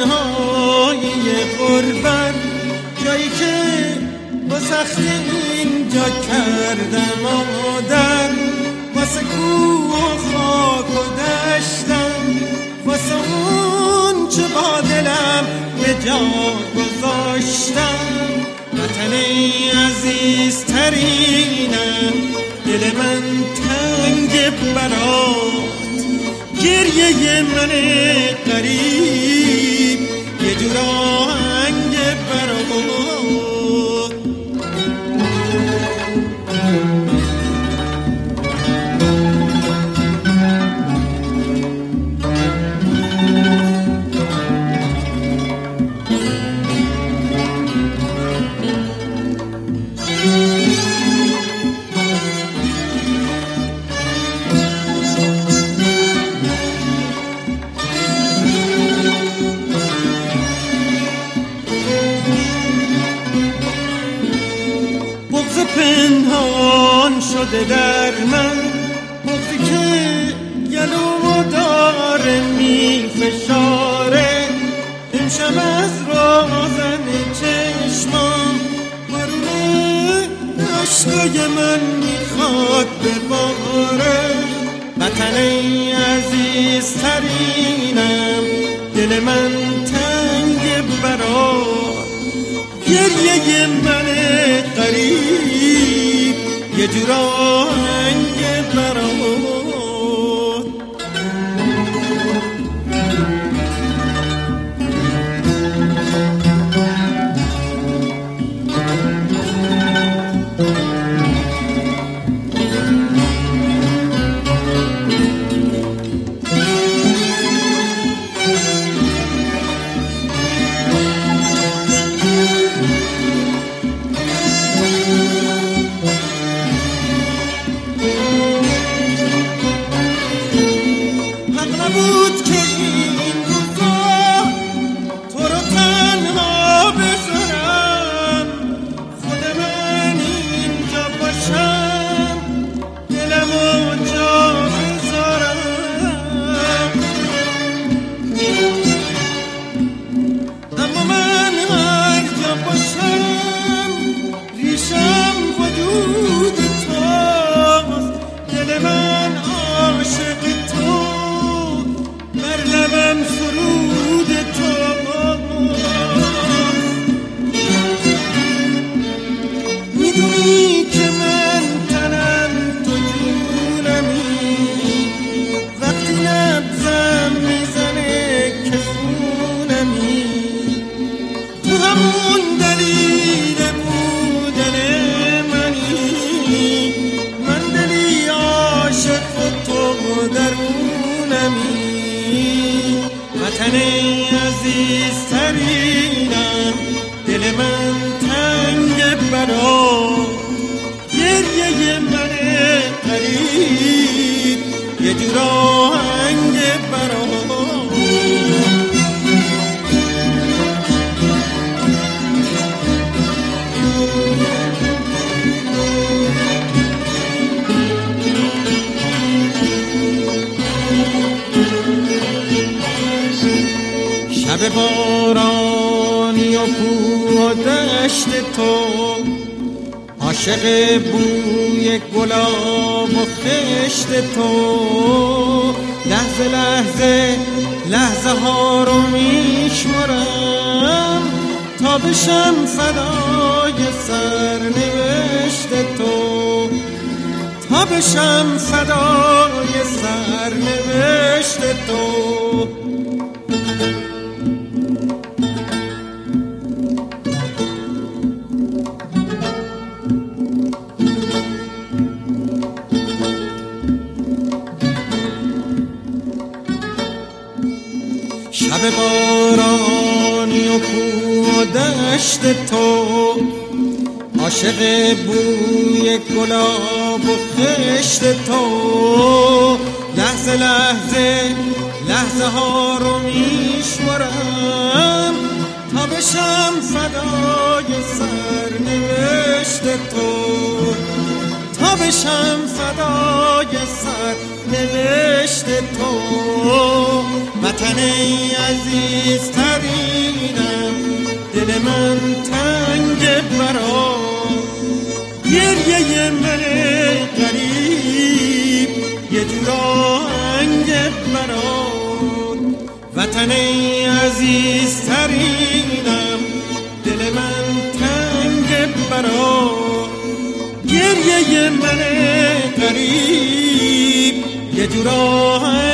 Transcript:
تنهایی غربت، جایی که با سختی اینجا کردم آدم، واسه کوه و خاک و دشتم، واسه اون چه با دلم به جا گذاشتم. وطن عزیزترینم، دل من تنگ برات، گریه من غریب یه جور آهنگ برات. پنهان شده در من، بغضی که گلومو داره میفشاره، امشب از رازن چشمام بارون عشقای من میخواد بباره. وطن عزیزترینم، دل من تنگ برات، گریه من غریب یه جور آهنگ برات. بود که این روزا تو رو تنها بذارم، خود من اینجا باشم، دلمو جا بذارم. اما من هر جا باشم، ریشم وجود توست، دل من عاشق تو، بر لبم سرود تو. میدونی که من تنم تو جونمی، وقتی نبضم میزنه که خونمی، تو همون دلیل بودن منی، من دلی عاشق تو درونمی. وطن عزیزترینم، دل من تنگ برات، گریه من غریب یه جور آهنگ برات. شب بارانی و کوه و دشت تو، عاشق بوی گلاب و خشت تو، لحظه لحظه لحظه ها رو میشمرم، تا بشم فدای سرنوشت تو، تا بشم فدای سرنوشت تو. شب بارانی و کوه و دشت تو، عاشق بوی گلاب و خشت تو، لحظه لحظه لحظه ها رو میشمرم، تا بشم فدای سرنوشت تو، تا تا بشم فدای سر نوشت تو. وطن عزیز ترینم، دل من تنگ برات، گریه من غریب یه جور آهنگ برات. وطن عزیز ترینم، دل من تنگ برات، گریه من غریب یه جور آهنگ